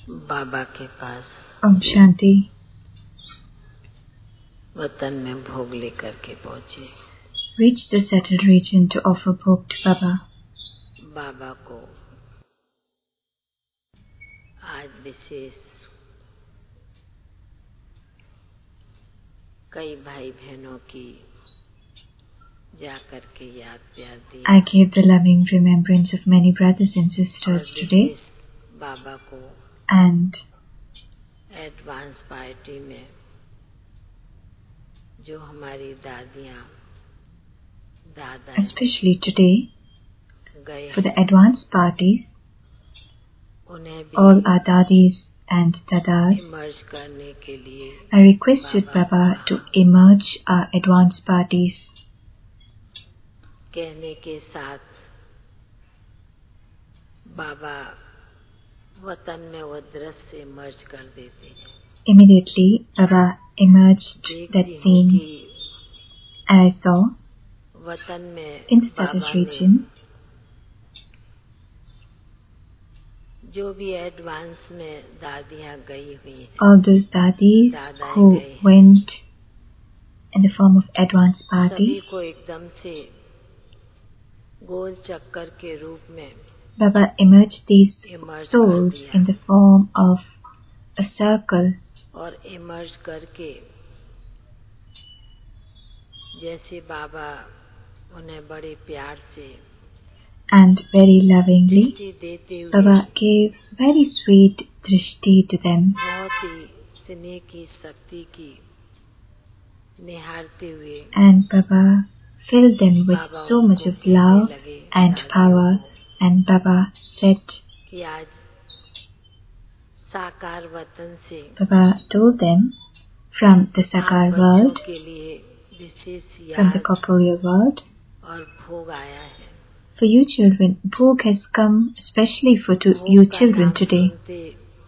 बाबा के पास Om Shanti. वतन में भोग लेकर के पहुंचे। Reached the settled region to offer bhog to Baba. बाबा को आज विशेष कई भाई बहनों की जाकर के याद प्यार दी। I gave the loving remembrance of many brothers and sisters today, बाबा को and एडवांस पार्टी में जो हमारी दादियाँ दादा especially today गए for the advance parties, उन्हें all भी our dadis and dadas, emerge करने के लिए I requested Baba to emerge our advance parties. कहने के साथ बाबा वतन में वो दृश्य इमर्ज कर देते हैं। Immediately, Baba emerged that scene, and I saw वतन में in the बाबा settled ने region जो भी एडवांस में दादियाँ गई हुई हैं, all those dadis who went in the form of advance सभी party. को एकदम से गोल चक्कर के रूप में Baba emerged these इमर्ज कर souls दिया in the form of a circle, और इमर्ज करके जैसे बाबा उन्हें बड़े प्यार से and very lovingly दृष्टि देते हुए Baba gave very sweet drishti to them, बहुत ही स्नेह की शक्ति की निहारते हुए and Baba filled them with Baba so much उनको of कहने love लगे and दादियों power, को and Baba said, कि आज साकार वतन से Baba told them, from the Sakar आप बच्चों world, के लिए विशेष from the याद corporeal world, और भोग आया है। for you children, bhog has come especially for भोग you का children नाम today. सुनते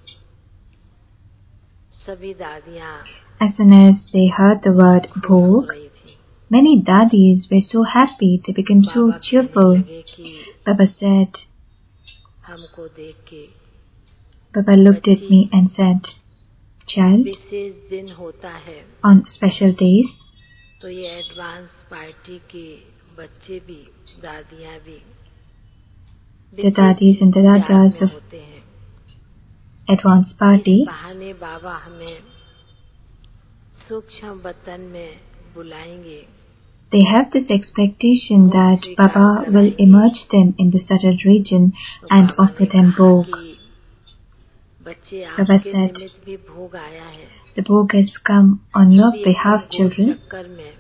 सभी दादियाँ As soon as they heard the word खुश हो bhog, रही थी। many dadis were so happy, they became so बाबा कहने cheerful. लगे कि Baba said, हमको देख के Baba looked at me and said, child, विशेष दिन होता है on special days, तो ये एडवांस पार्टी के बच्चे भी दादियाँ भी the dadis and the याद dadas में of होते हैं। advance party, इस बहाने बाबा हमें सूक्ष्म वतन में बुलाएंगे they have this expectation that Baba will emerge them in the settled region and Baba offer ने them कहा bhog. कि बच्चे Baba आपके said, निमित्त भी भोग आया है। the bhog has come on your सभी behalf, एकदम गोल children. चक्कर में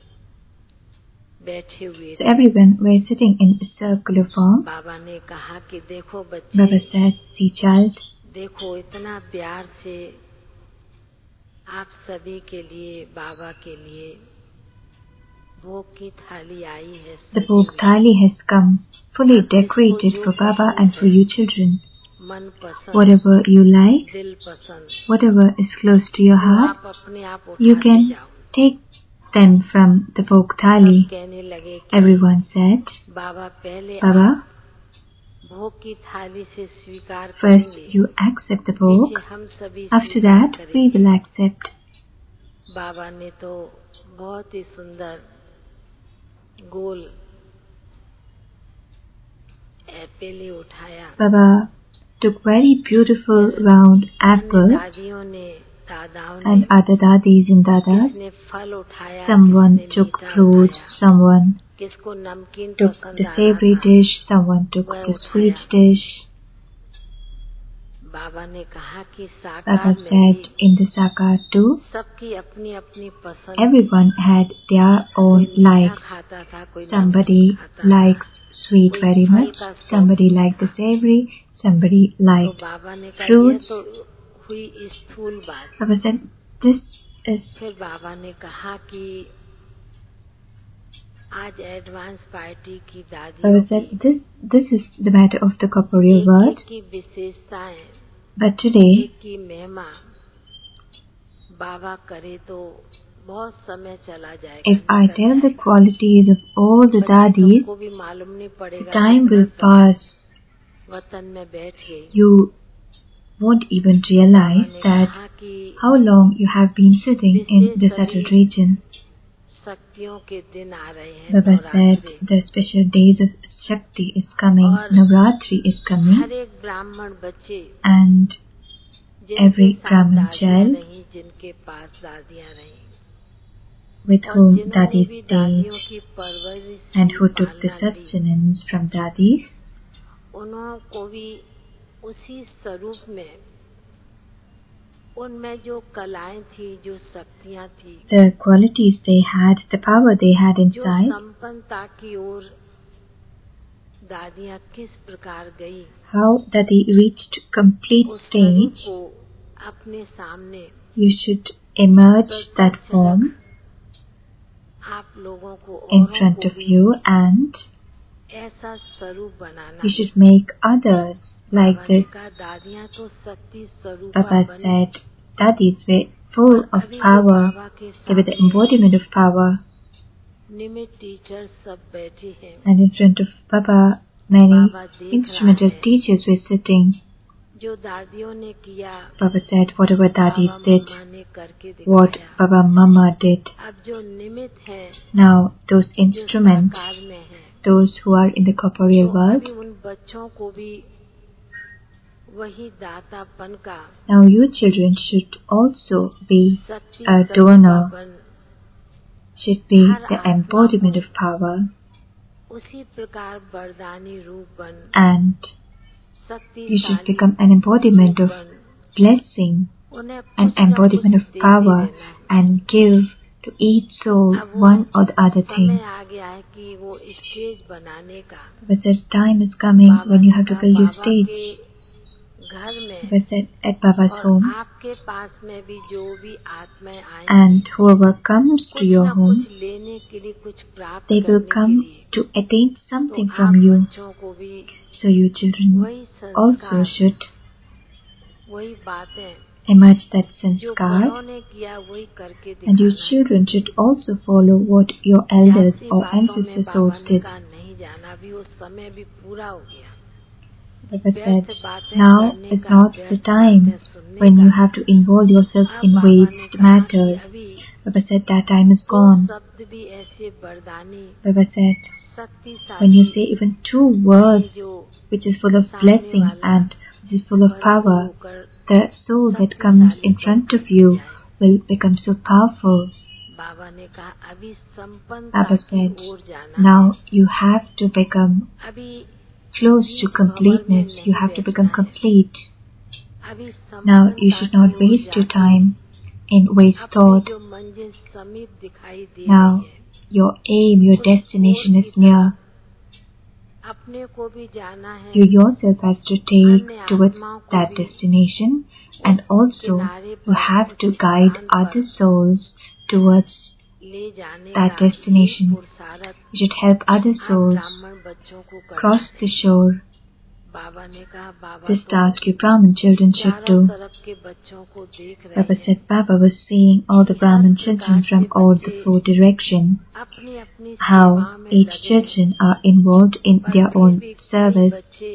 बैठे हुए So थे। everyone were sitting in a circular form. बाबा ने कहा कि देखो Baba बच्चे, said, see child, देखो इतना प्यार से आप सभी के लिए बाबा के लिए भोग की थाली आई है। the bhog thali has come fully decorated for Baba and for you children. मन पसंद, Whatever you like, दिल पसंद, whatever is close to your वो heart, आप अपने आप you उठाते can जाओ। take them from the bhog सब thali. कहने लगे कि Everyone said, बाबा पहले Baba, आप भोग की थाली से स्वीकार first करेंगे, you accept the bhog, नीचे हम सभी after स्वीकार that we करेंगे। will accept. बाबा ने तो बहुत ही सुंदर गोल एप्पल ही उठाया। Baba took very beautiful round apple, दादियों ने दादाओं ने and other dadis and dadas, किसने फल उठाया, someone किसने took मीठा fruits, उठाया, someone किसको नमकीन took पसंद the आ रहा savory था, dish, someone took वह the sweet उठाया। dish. बाबा ने कहा कि Baba साकार में said, भी in the Sakar too, सबकी अपनी अपनी पसंद। everyone had their own कोई मीठा likes. खाता था, कोई नमकीन Somebody खाता था, likes sweet कोई very फल much, का शौक somebody liked the savory, somebody तो liked बाबा ने कहा fruits. यह तो हुई स्थूल बात। Baba said, this is, फिर बाबा ने कहा कि आज एडवांस पार्टी की दादियों Baba said, की this is the matter of the corporeal एक world, एक की विशेषताएं, but today, एक की महिमा बाबा करे तो बहुत समय चला जाएगा। if I tell the qualities of all the dadis, तुमको भी मालूम नहीं the पड़ेगा time कितना will समय pass. वतन में बैठ गई। You won't even realize बाबा ने that कहा कि how long you have been sitting in the subtle region. शक्तियों के दिन आ रहे हैं, Baba said Navratri, the special days of Shakti is coming, और Navratri is coming, हर एक ब्राह्मण बच्चे and जिनके every साथ Brahmin दादियाँ child रहीं, जिनके पास दादियाँ रहीं, with और whom जिन्होंने daddies भी stayed दादियों की परवरिश and की who took the पालना ली, sustenance from daddies, उनको भी उसी स्वरूप में उनमें जो कलाएं थी, जो शक्तियाँ थी, the qualities they had, the power they had जो inside, संपन्नता की ओर दादियाँ किस प्रकार गई, how daddy reached complete उस स्वरूप stage, को अपने सामने you should emerge that form आप लोगों को in औरों front को of भी you, and ऐसा स्वरूप बनाना you है। should make others like बाबा ने this. कहा दादियाँ तो शक्ति स्वरूपा Baba बनी, said daddies were full of अभी जो power, बाबा के they were the सामने embodiment of power, निमित्त टीचर सब बैठे हैं, and in front of Baba many बाबा देख instrumental रहा है, teachers were sitting. जो दादियों ने किया, Baba said whatever daddies Baba did, मम्मा ने करके what दिखाया। Baba Mama did. अब जो निमित्त है, Now those जो instruments, साकार में है, those who are in the corporeal तो world, अभी उन बच्चों को भी वही दातापन का, now you children should also be शक्ति a स्वरूपा donor, बन, should be हर the आत्मा embodiment को of power, उसी प्रकार वरदानी रूप बन, and you should शक्तिशाली become an embodiment रूप of बन, blessing, उन्हें an कुछ न कुछ embodiment of देते power, रहना है। and give to each soul अब वो one or the other thing. समय आ गया है कि वो स्टेज बनाने का। Baba said time is coming Baba when you ने have to कहा build your बाबा stage. के घर में Baba said at Baba's और home, आपके पास में भी जो भी आत्माएं आएंगी, and whoever comes to कुछ your न home, कुछ लेने के लिए, कुछ प्राप्त they will करने के come लिए, to attain तो something आप from you. बच्चों को भी So you children वही also संस्कार, should वही बातें emerge that जो sanskar, बड़ों ने किया वही करके and you दिखाना है। children should also follow what your elders जाती or बातों में ancestor बाबा souls ने did. कहा नहीं जाना, अभी वो समय भी पूरा हो गया। Baba व्यर्थ said, बातें now करने is का, not the व्यर्थ time बातें सुनने when you का। have to involve yourself अब in बाबा ने waste कहा कि matters. अभी Baba said that time is दो gone. शब्द भी ऐसे वरदानी, Baba said, when शक्तिशाली you say even 2 words जो which is full of सामने blessing वाला and which is full of भरपूर power, होकर the soul that comes शक्तिशाली in front बनकर of you जाए। will become so powerful. बाबा ने कहा अभी संपन्नता Baba की said, ओर जाना है, now you have to become अभी close to बीच भंवर में completeness. You नहीं have to become बैठना है, complete. अभी Now you संपन्नता should not की ओर waste your जाकर time in waste अपनी thought. जो मंजिल समीप दिखाई दे Now रही है, your aim, your उस destination ओर is की near. तरफ अपने को भी जाना है, You yourself have to take अन्य towards आत्माओं को that भी destination, and also किनारे you पर have उस to guide स्थान पर other souls towards ले जाने that का destination. ये पुरुषार्थ You should help other आप souls ब्राह्मण बच्चों को करना cross है। the shore. बाबा ने कहा बाबा This तो task you Brahmin children should चारों do. तरफ के बच्चों को देख रहे Baba हैं, said Baba was seeing all the Brahmin children from all the 4 directions, अपनी अपनी how सेवा में each लगे हैं, children are involved in पर their फिर own भी कई service, बच्चे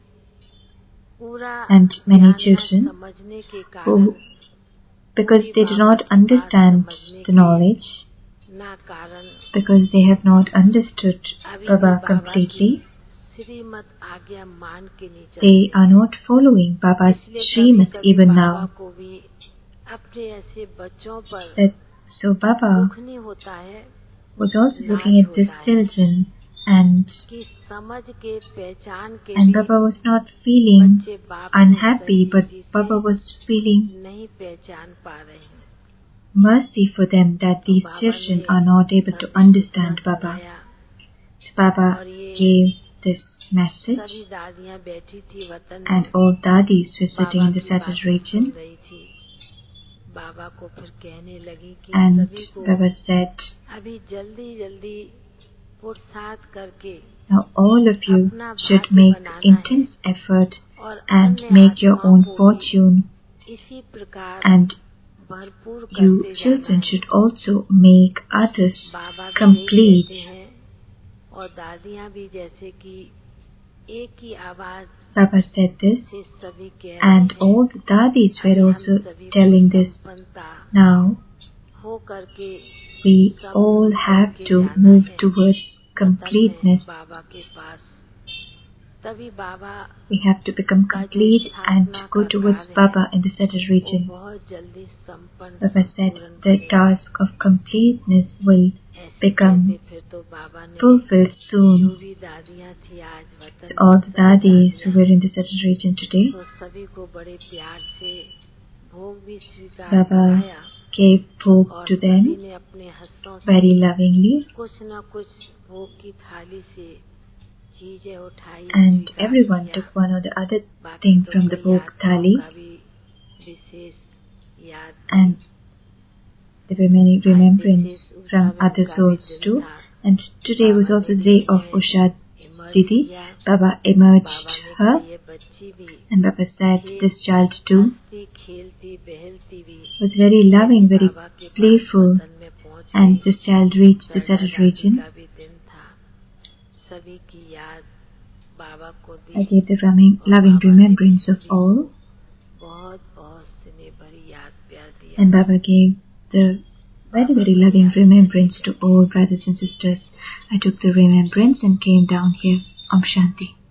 पूरा and many ज्ञान न children समझने के कारण, who, because पूरी they do बाबा not की बात understand समझने the के knowledge, ना कारण because they have not understood अभी भी Baba बाबा की completely, श्रीमत आज्ञा मान के नहीं they चलते। are not following Baba's इसलिए Srimad कभी-कभी even बाबा now. को भी अपने ऐसे बच्चों पर So Baba दुख नहीं होता है, was also looking नाज at this होता है children, and कि समझ के पहचान के भी Baba was not feeling बच्चे बाप को unhappy, सही but रीति Baba से was feeling नहीं पहचान पा रहे हैं। mercy for them that तो these बाबा children ने are not able to संदेश understand इतना Baba. सुनाया, So Baba और ये gave this message, सभी दादियाँ बैठी थी वतन and में, all daddies were sitting Baba in the की Sattva बातें region, सुन रही थी। बाबा को फिर कहने लगी कि and सभी को Baba said, अभी जल्दी जल्दी पुरुषार्थ करके now all of you अपना should भाग्य make बनाना है intense effort और and अन्य make your आत्माओं own को भी fortune, इसी प्रकार and भरपूर you करते जाना children है। should also make others बाबा भी यही complete. कहते हैं और दादियाँ भी, जैसे कि एक ही आवाज Baba said this, से सभी कह and रहे हैं, all the dadis were अभी हम also सभी को telling this. संपन्नता Now हो करके we सब all बन have के to जाना move है towards वतन में completeness. बाबा के पास। तभी बाबा We have to become का जो complete and स्थापना go का towards कार्य Baba है in the Sattva वो region. बहुत जल्दी संपन्न Baba said संपूर्ण the करेगा। task of completeness will ऐसे become कहते फिर तो बाबा ने fulfilled जो soon. भी दादियाँ थी आज To वतन all में the सभी dadis who दादियाँ were in the Sattva region today, तो सभी को बड़े प्यार से भोग भी स्वीकार Baba कराया gave bhog और to सभी them ने अपने हस्तों से very lovingly, कुछ न कुछ भोग की थाली से चीजें उठाई and स्वीकार everyone किया। took one or the other बाकी thing तो from the कई bhog आत्माओं thali, का भी विशेष याद and there were many आज remembrance विशेष उषा from बहन other का भी souls दिन too. था। And today was Baba also ने the भी day of उन्हें Usha इमर्ज Didi. किया। Baba emerged बाबा ने her, कहा ये बच्ची भी and Baba said थे this child too हंसती खेलती बहलती भी was very loving, very बाबा के पास playful, वतन में पहुंच and गई। this child reached the Sharada Sattva दादी region. का भी दिन था। सभी की याद बाबा को दी I gave the और loving बाबा ने भी remembrance of सभी को all, बहुत बहुत स्नेह भरी याद प्यार दिया। and Baba gave the very, very loving remembrance to all brothers and sisters. I took the remembrance and came down here. Om Shanti.